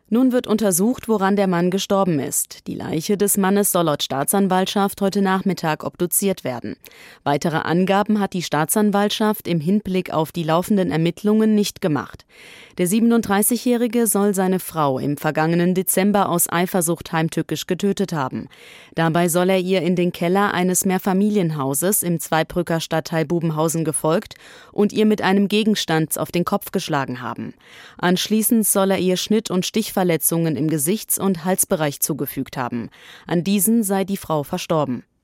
Nun wird untersucht, woran der Mann gestorben ist. Die Leiche des Mannes soll laut Staatsanwaltschaft heute Nachmittag obduziert werden. Weitere Angaben hat die Staatsanwaltschaft im Hinblick auf die laufenden Ermittlungen nicht gemacht. Der 37-Jährige soll seine Frau im vergangenen Dezember aus Eifersucht heimtückisch getötet haben. Dabei soll er ihr in den Keller eines Mehrfamilienhauses im Zweibrücker Stadtteil Bubenhausen gefolgt und ihr mit einem Gegenstand auf den Kopf geschlagen haben. Anschließend soll er ihr Schnitt- und Stichverletzungen im Gesichts- und Halsbereich zugefügt haben. An diesen sei die Frau verstorben.